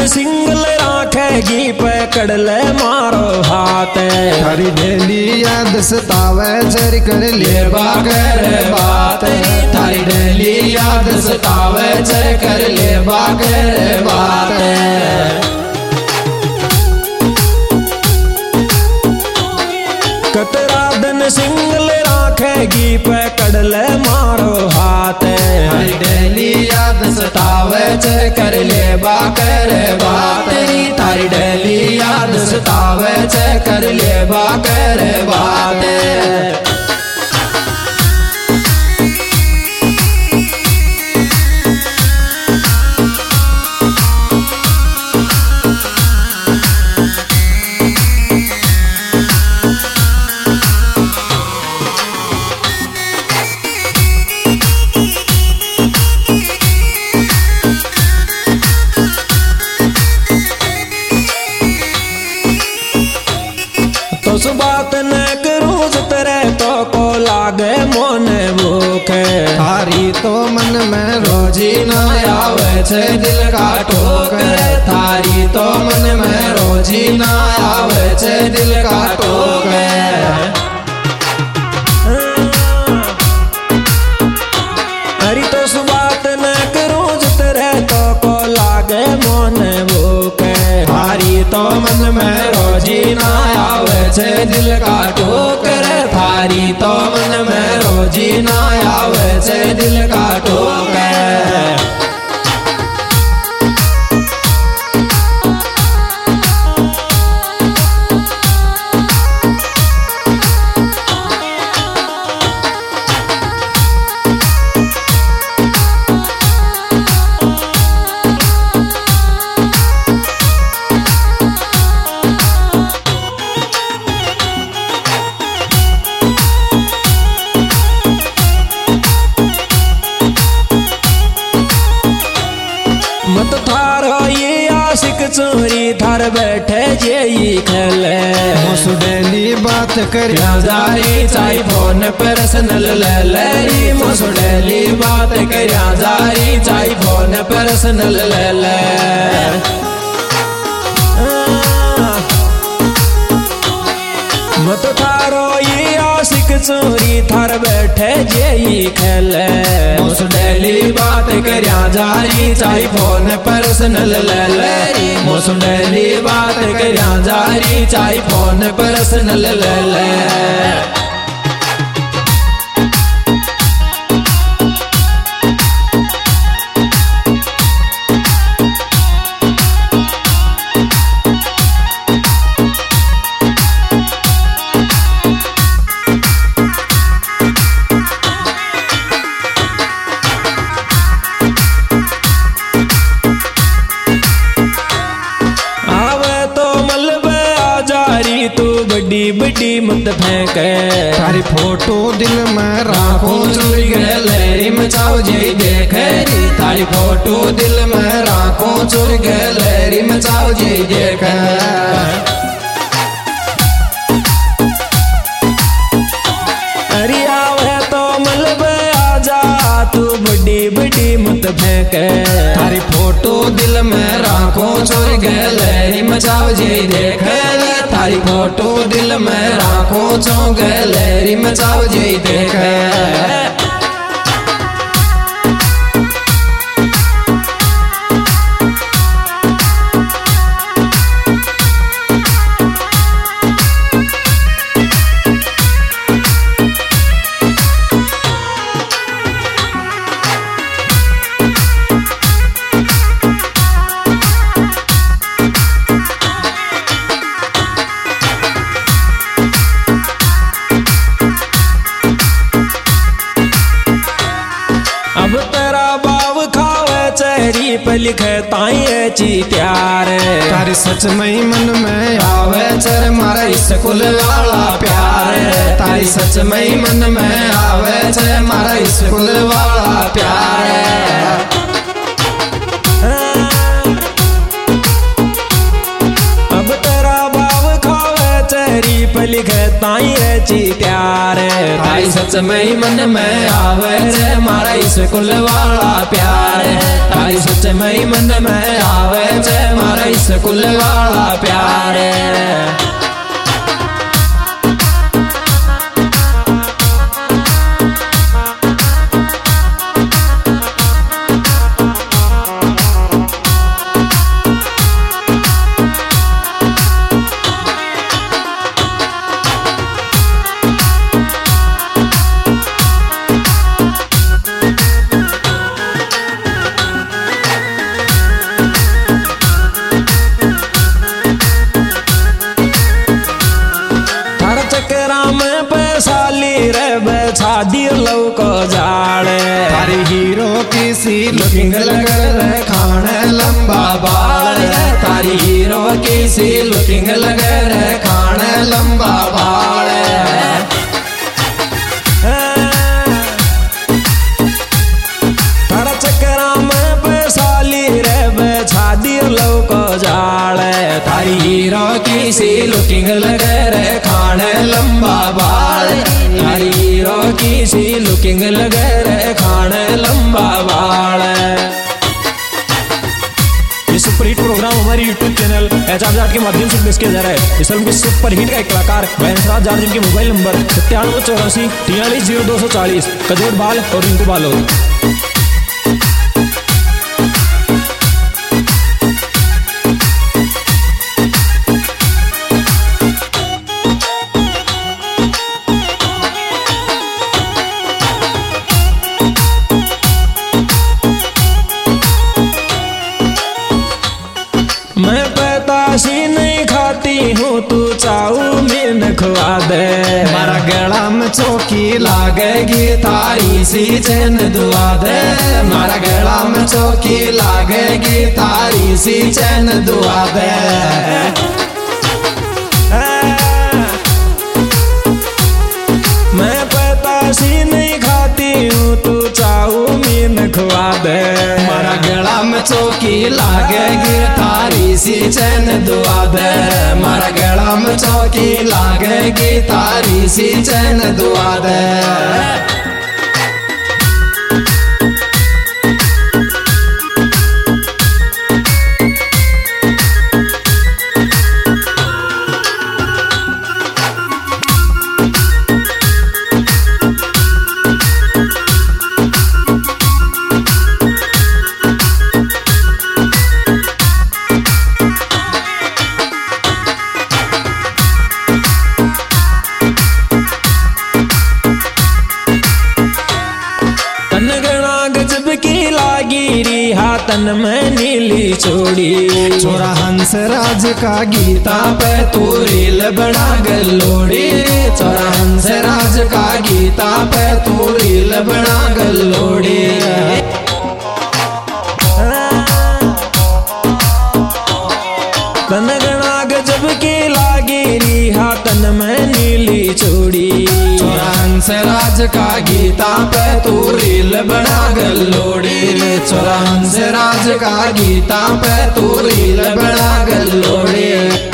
Single राखेगी पकड़ ले मारो हाथ। थारी डेली याद सतावे चर कर ले बागर बात। थारी डेली याद सतावे चर कर ले बागर बात। कतरा दिन सिंगल राखेगी पकड़ ले मारो हाथ। थारी डेली याद सतावे चर कर ले बागर बात। थारी डेली याद सतावे चर कर ले बागर बात। उस बात न करूँ तेरे तो को लागे मन भूख। थारी तो मन में रोजी न आवे छे दिल का ठोकर। थारी तो मन में रोजी न आवे छे दिल का ठोकर। अरे तो उस बात न करूँ तेरे तो को लागे मन भूख। थारी तो मन में रोजी न आवे छे दिल का ठोकर। थारी तो मन में रोजी न आवे छे दिल का ठोकर। मत थारो ये आशिक चोरी थार बैठे जेई खेले। मुसु डेली बात कर जारी चाई फोन पर्सनल ले ले। मुसु डेली बात कर जारी चाई फोन पर्सनल ले ले। मत थारो ये आशिक चोरी थार बैठे जेई खेले। मुस डेली बात करया जारी चाई फोन पर्सनल ले ले। मुस डेली बात करया जारी चाई फोन पर्सनल ले ले। तू बड़ी बड़ी मत फेंके। थारी फोटो दिल में राखो चोरी गैलरी में चाव जी देखे। थारी फोटो दिल में राखो चोरी गैलरी में चाव जी देखे। अरे आवे तो मलबे आजा तू बड़ी बड़ी मत फेंके। थारी फोटो दिल में राखो चोरी गैलरी में चाव जी देखे। थारी फोटो दिल में राखो चो गैलरी में चाव जी देखे। अब तेरा बाब खावे चेहरी पे लिखे ताई ची प्यार। तारी सच में मन में आवे चर मारा स्कूल वाला प्यार। तारी सच में मन में आवे चर मारा स्कूल वाला प्यार। अब तेरा बाब खावे चेहरी पे लिखे ताई ची प्यार। ताई सच में मन में आवे चर मारा स्कूल वाला प्यार। तारी सच मई मन में आवे छे मारा स्कूल वाला प्यार। छादी लव को जाड़े थारी हीरो की सी लुकिंग लगे रे खाने लंबा बाल। तारी हीरो की सी लुकिंग लगे रे खाने लंबा बाल। थारा चक्करा में पैसाली रे छादी लव को जाड़े तारी हीरो की सी लुकिंग लगे रे खाने लंबा बाल। तारी हीरो की सी लुकिंग लगे रे खाने लंबा बाल। ये सुपरहिट प्रोग्राम हमारे YouTube चैनल एचआर जाट के माध्यम से पेश किया जा रहा है। इस फिल्म के सुपरहिट का एक कलाकार वैंसराज जाट जिनके मोबाइल नंबर 9784 430240 कजोट बाल और रिंकू बालोद। मैं पैताशी नहीं खाती हूँ तू चाउमीन खुआ दे मारा गला में चौकी लागेगी थारी सी चैन दुआ दे। मारा गला में चौकी लागेगी तारी सी चैन दुआ दे। मैं पैताशी नहीं खाती हूँ तू चाउमीन खुआ दे मारा गला में चौकी लागेगी थारी सी चैन दुआ दे। मारा गला में चौकी लागेगी तारी सी चैन दुआ दे। तन में नीली चूड़ी छोरा हंस राज का गीता पे तू रील बना गलोड़ी। छोरा हंस राज का गीता पे तू रील बना गलोड़ी। तन गणा गजब की लागी रिहा तन में नीली चूड़ी। छोरा हंस राज का गीता पे तू रील बना गलोड़ी। छोरा हंस राज का गीता पे तू रील बना गलोड़ी।